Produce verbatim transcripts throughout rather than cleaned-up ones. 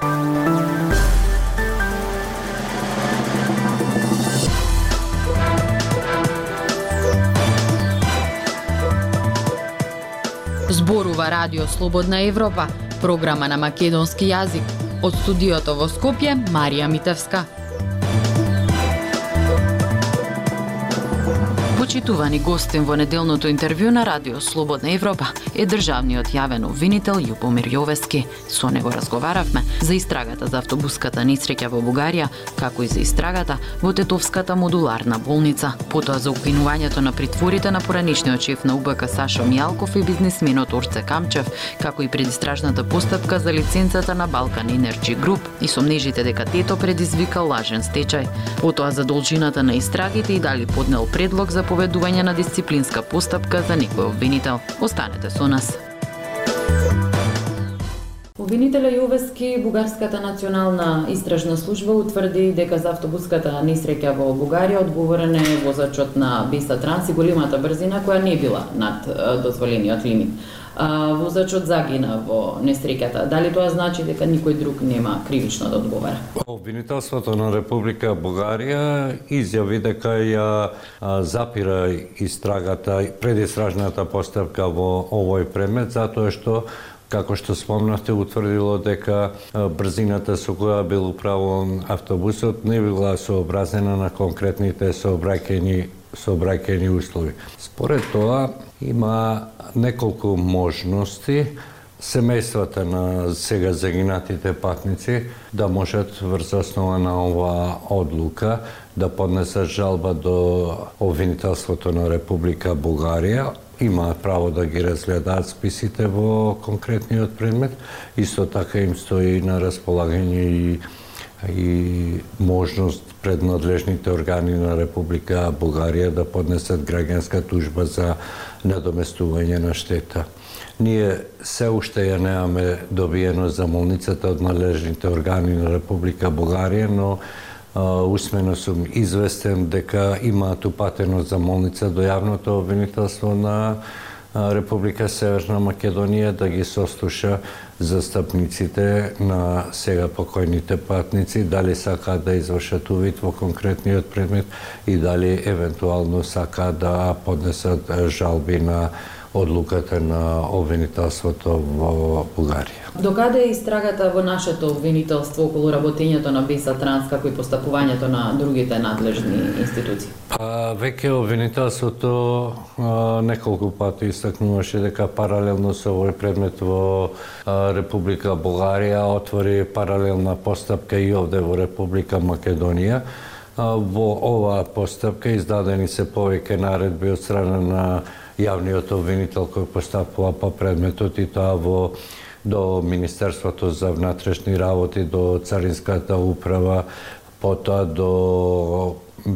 Зборува Радио Слободна Европа, програма на македонски јазик. Од студиото во Скопје, Марија Митевска. Почитувани гостин во неделното интервју на Радио Слободна Европа е државниот јавен обвинител Љубомир Јовески. Со него разговаравме за истрагата за автобуската несреќа во Бугарија, како и за истрагата во Тетовската модуларна болница. Потоа за обвинувањето на притворите на поранишниот шеф на У Б К Сашо Мијалков и бизнисменот Орце Камчев, како и предистражната постапка за лиценцата на Балкан Енерджи Груп и сомнежите дека Тето предизвика лажен стечај. Потоа за должината на истрагите и дали поднел предлог за поведување на дисциплинска постапка за некој обвинител. Останете со нас. Обвинителя Јовески, Бугарската национална истражна служба утврди дека за автобуската несреќа во Бугарија одговорен е возачот на Биса Транс и големата брзина која не била над дозволениот лимит. А, возачот загина во несреќата. Дали тоа значи дека никој друг нема кривично да одговара? Обвинителството на Република Бугарија изјави дека ја запира истрагата, предистражната постапка во овој предмет, затоа што, како што спомнавте, утврдило дека брзината со која бил управуван автобусот не била сообразена на конкретните сообраќајни сообраќајни услови. Според тоа, има неколку можности семејствата на сега загинатите патници да можат врз основа на оваа одлука да поднесат жалба до обвинителството на Република Бугарија. Имаат право да ги разгледаат списите во конкретниот предмет. Исто така им стои на располагање и и можност пред надлежните органи на Република Бугарија да поднесат граѓанска тужба за надоместување на штета. Ние се уште ја немаме добиено замолницата од надлежните органи на Република Бугарија, но а, усмено сум известен дека имаат упатено замолница до јавното обвинителство на Република Северна Македонија да ги сослуша застапниците на сега покојните патници, дали сакаат да извршат увид во конкретниот предмет и дали евентуално сакаат да поднесат жалби на одлуката на обвинителството во Бугарија. Докаде е истрагата во нашето обвинителство околу работењето на Биса Транс, како и постапувањето на другите надлежни институции? Па, веќе обвинителството а, неколку пати истакнуваше дека паралелно со овој предмет во а, Република Бугарија отвори паралелна постапка и овде во Република Македонија. А, во оваа постапка издадени се повеќе наредби од страна на јавниот обвинител кој постапува по предметот и тоа во до Министерството за внатрешни работи, до Царинската управа, потоа до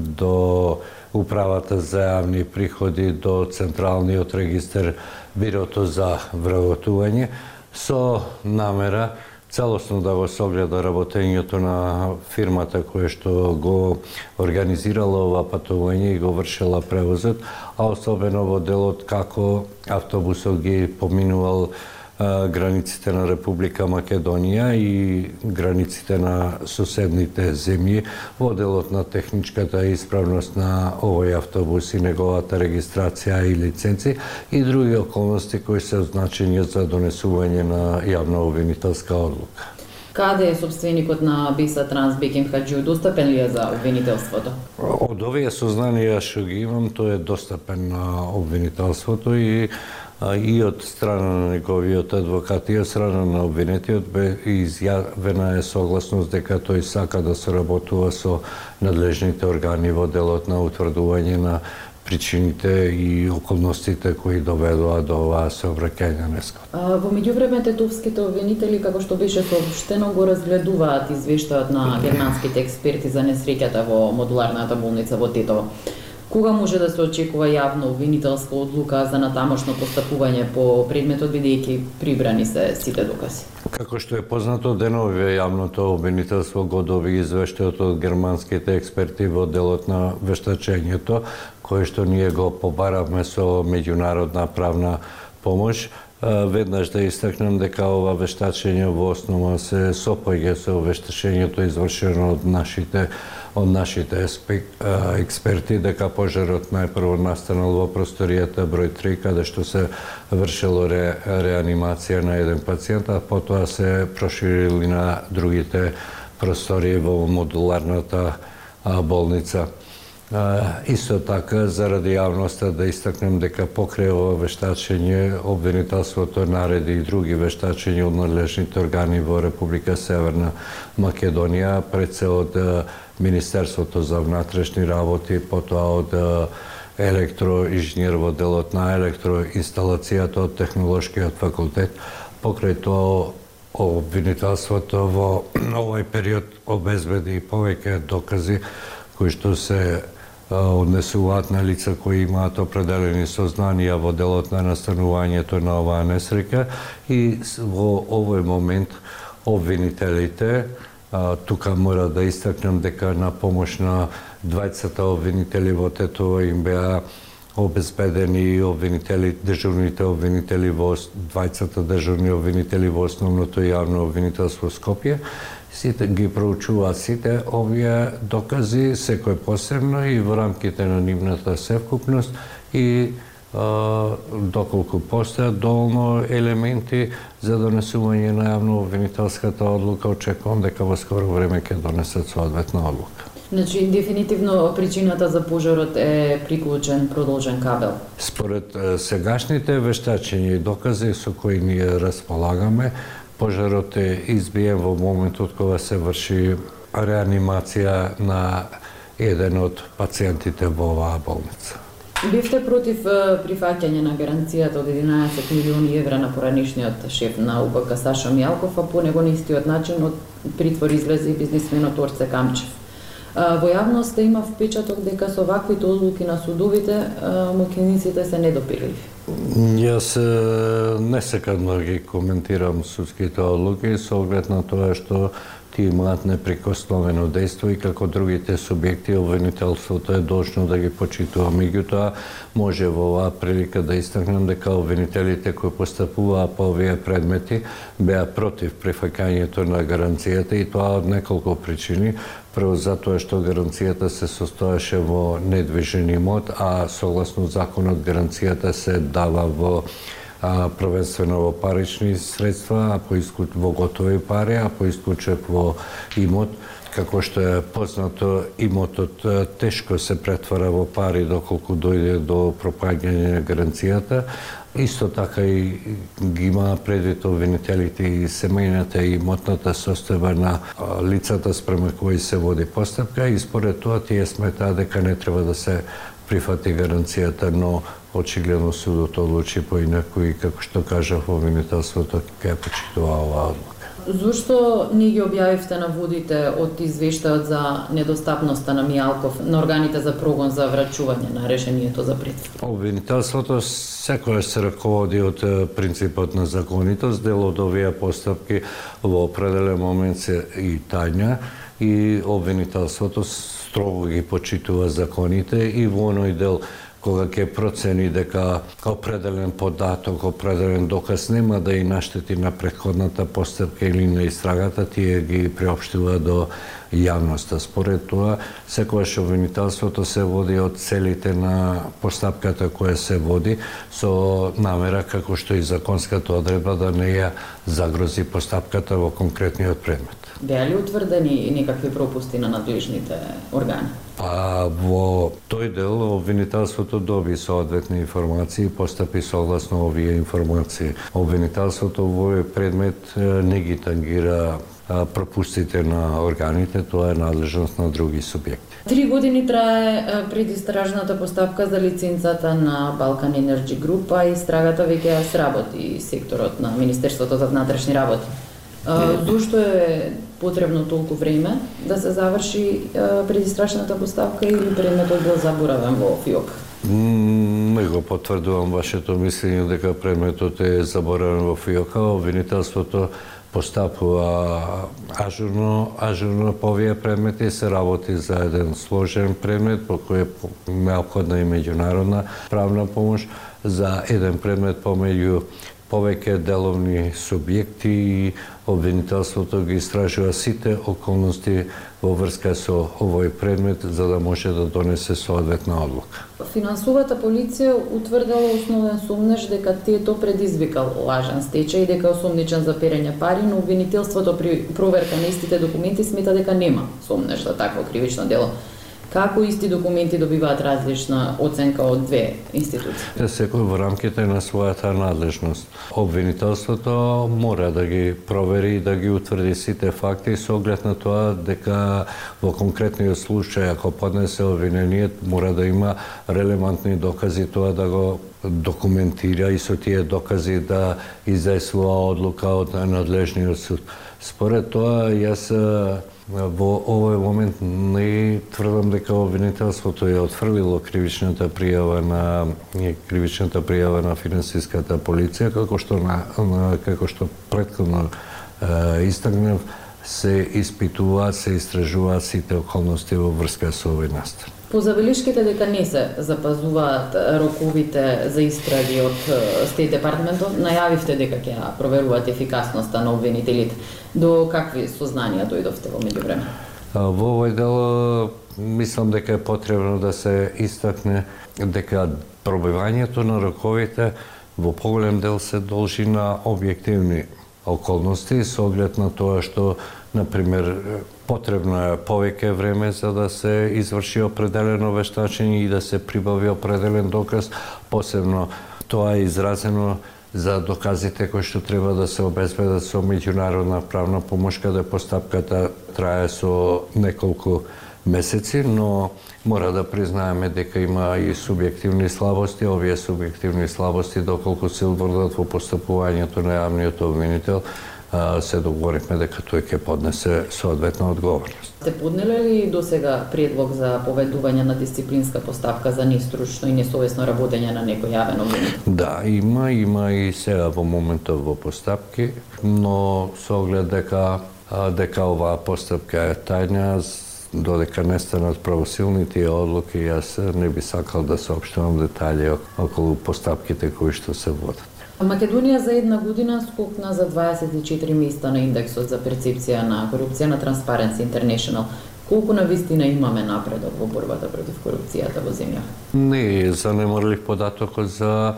до Управата за јавни приходи, до Централниот регистар, Бирото за вработување, со намера целосно да го согледа работењето на фирмата која што го организирала ова патување и го вршила превозот, а особено во делот како автобусот ги поминувал границите на Република Македонија и границите на соседните земји во делот на техничката исправност на овој автобус и неговата регистрација и лиценци и други околности кои се означени за донесување на јавна обвинителска одлука. Каде е собственикот на Биса Транс Беким Хаџиу? Достапен ли е за обвинителството? Од овие сознанија што ги имам, тој е достапен на обвинителството и и од страна на неговиот адвокат и од страна на обвинетиот бе изјавена е согласност дека тој сака да соработува со надлежните органи во делот на утврдување на причините и околностите кои доведоа до оваа сообраќајна несгода. Во меѓувреме тетовските обвинители, како што беше соопштено, го разгледуваат извештајот на германските експерти за несреќата во модуларната болница во Тетово. Кога може да се очекува јавно обвинителска одлука за натамошно постапување по предметот, бидејќи прибрани се сите докази? Како што е познато, денови јавното обвинителство го доби извештајот од германските експерти во делот на вештачењето, кое што ние го побаравме со меѓународна правна помош. Веднаш да истакнем дека ова вештачење во основа се сопоѓа со вештачењето извршено од нашите од нашите експерти, дека пожарот најпрво настанал во просторијата број три, каде што се вршело ре, реанимација на еден пациент, а потоа се проширили на другите простории во модуларната болница. Исто така, заради јавноста да истакнем дека покрај ова вештачење, обвинителството нареди и други вештачења од надлежните органи во Република Северна Македонија, пред се од Министерството за внатрешни работи, потоа од електроинженер во делот на електроинсталацијата од Технолошкиот факултет. Покрај тоа, обвинителството во овој период обезбеди повеќе докази кои што се однесуваат на лица кои имаат определени сознанија во делот на настанувањето на оваа несреќа и во овој момент обвинителите, тука мора да истакнем дека на помош на двајцата обвинители во Тетово им беа обезбедени и обвинители, дежурните обвинители во двајцата дежурни обвинители во основното јавно обвинителство Скопје. Сите ги проучуваат сите овие докази, секој посебно и во рамките на нивната севкупност и а, доколку постојат доволно елементи за донесување на јавно обвинителската одлука, очекувам дека во скоро време ќе донесат соодветна одлука. Значи, дефинитивно причината за пожарот е приклучен продолжен кабел. Според сегашните вештачења и докази со кои ние располагаме, пожарот е избиен во моментот кога се врши реанимација на еден од пациентите во оваа болница. Бивте против прифаќање на гаранцијата од единаесет милиони евра на поранишниот шеф на У Б К Сашо Мијалков, а по него на истиот начин од притвор излезе и бизнисменот Орце Камчев. Во јавноста има впечаток дека со ваквите одлуки на судовите мокениците се недопирливи. Јас не секам да ги коментирам судските одлуки со оглед на тоа што тие имаат неприкосновено дејство и како другите субјекти обвинителството е должно да ги почитува. Меѓутоа, може во оваа прилика да истакнем дека обвинителите кои постапуваа по овие предмети беа против прифаќањето на гаранцијата и тоа од неколку причини. Прво затоа што гаранцијата се состоеше во недвижен имот, а согласно законот гаранцијата се дава во а, првенствено во парични средства, а по исклуч во готови пари, а по исклучок во имот. Како што е познато, имотот тешко се претвара во пари доколку дојде до пропаѓање на гаранцијата. Исто така и ги има предвид обвинителите и семејната и имотната состојба на лицата спрема кои се води постапка и според тоа тие сметаат дека не треба да се прифати гаранцијата, но очигледно судот одлучи поинаку и како што кажав, обвинителството ќе почитува оваа одлука. Зошто не ги објавивте на водите од извештајот за недостапноста на Мијалков на органите за прогон за врачување на решението за притвор? Обвинителството секојаш се раководи од принципот на законитост, дел од овие постапки во определен момент се и тајна и обвинителството строго ги почитува законите и во оној дел кога ќе процени дека определен податок, определен доказ нема да и наштети на претходната постапка или на истрагата, тие ги приопштува до јавноста. Според тоа, секојаш обвинителството се води од целите на постапката која се води со намера, како што и законската одредба, да не ја загрози постапката во конкретниот предмет. Беа ли утврдени некакви пропусти на надлежните органи? А во тој дел обвинителството доби соодветни информации и постапи согласно овие информации. Обвинителството во овој предмет не ги тангира пропустите на органите, тоа е надлежност на други субјекти. Три години трае предистражната постапка за лиценцата на Балкан Енерджи Груп, а истрагата веќе ја сработи секторот на Министерството за внатрешни работи. Зошто е потребно толку време да се заврши предистрашната постапка или предметот бил заборавен во ФИОК? Не го потврдувам вашето мислење дека предметот е заборавен во ФИОК. Обвинителството постапува ажурно, ажурно по овие предмети, се работи за еден сложен предмет по кој е неопходна и меѓународна правна помош, за еден предмет помеѓу повеќе деловни субјекти и обвинителството ги истражува сите околности во врска со овој предмет за да може да донесе соодветна одлука. Финансовата полиција утврдила основен сумнеж дека Тето предизвикал лажен стечај и дека осомничен за перење пари, но обвинителството при проверка на истите документи смета дека нема сумнеж за такво кривично дело. Како исти документи добиваат различна оценка од две институции? Секој во рамките на својата надлежност. Обвинителството мора да ги провери и да ги утврди сите факти со оглед на тоа дека во конкретниот случај ако поднесе обвинение мора да има релевантни докази тоа да го документира и со тие докази да издајсува одлука од надлежниот суд. Според тоа, јас во овој момент не тврдам дека обвинителството е отфрлило кривичната пријава на кривичната пријава на финансиската полиција, како што на, како што претходно истакнав, се испитуваат, се истражуваат сите околности во врска со овој настан. По забелишките дека не се запазуваат роковите за истраги од Стейт Департментот, најавивте дека ќе проверуваат ефикасноста на обвинителите. До какви сознанија дојдовте во меѓувреме? Во овој дел мислам дека е потребно да се истакне дека пробивањето на роковите во поголем дел се должи на објективни околности со оглед на тоа што например потребно е повеќе време за да се изврши определено вештачење и да се прибави определен доказ, посебно тоа е изразено за доказите кои што треба да се обезбедат со меѓународна правна помош, каде постапката трае со неколку месеци, но мора да признаеме дека има и субјективни слабости. Овие субјективни слабости, доколку се утврдат во постапувањето на јавниот обвинител, се договоривме дека тој ќе поднесе соодветна одговорност. Сте поднеле ли до сега предлог за поведување на дисциплинска постапка за нестручно и несовесно работење на некој јавен обвинител? Да, има, има и сега во моментот во постапки, но со оглед дека дека оваа постапка е тајна, додека не станат правосилни тие одлуки, јас не би сакал да соопштувам детали околу постапките кои што се водат. Македонија за една година скокна за дваесет и четири места на индексот за перцепција на корупција на Transparency International. Колку навистина имаме напредок во борбата против корупцијата во земјава? Не е занемарлив податокот за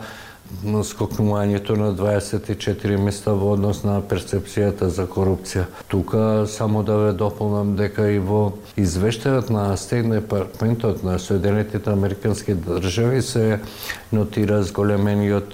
скокнувањето на дваесет и четири места во однос на перцепцијата за корупција. Тука само да ве дополнам дека и во извештајот на Стейт Департментот на Соединетите Американски држави се нотира зголемениот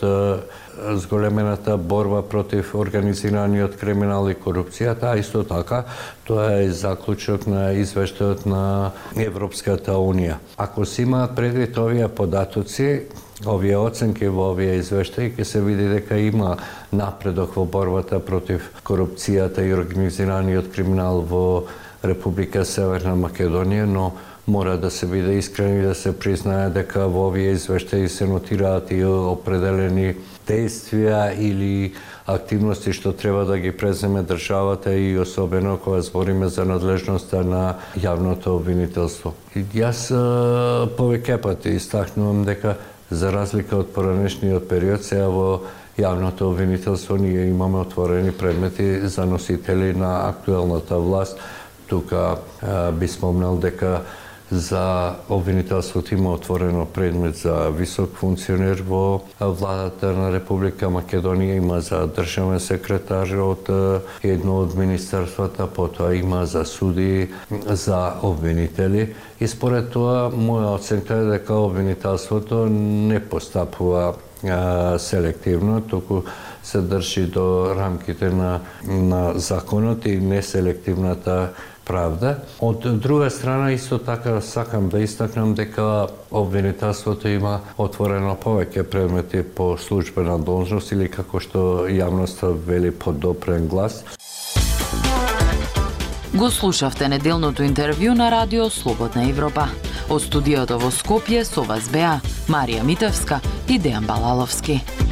зголемената борба против организираниот криминал и корупцијата, а исто така тоа е заклучок на извештајот на Европската Унија. Ако се имаат предвид овие податоци, овие оценки во овие извештаи, ќе се види дека има напредок во борбата против корупцијата и организираниот криминал во Република Северна Македонија, но мора да се биде искрен и да се признае дека во овие извештаи се нотираат и определени действија или активности што треба да ги преземе државата и особено кога збориме за надлежноста на јавното обвинителство. И јас повеќе пати истакнувам дека за разлика од поранешниот период, сега во јавното обвинителство ние имаме отворени предмети за носители на актуелната власт. Тука би спомнал дека за обвинителството има отворено предмет за висок функционер во владата на Република Македонија, има за државен секретар од едно од министерствата, потоа има за суди, за обвинители. И според тоа, моја оценка е дека обвинителството не постапува а, селективно, туку се држи до рамките на, на законот и неселективната правда. Од друга страна, исто така сакам да истакнам дека обвинителството има отворено повеќе предмети по службена должност или како што јавноста вели под допрен глас. Го слушавте неделното интервју на Радио Слободна Европа. Од студиото во Скопје со вас беа Марија Митевска и Дејан Балаловски.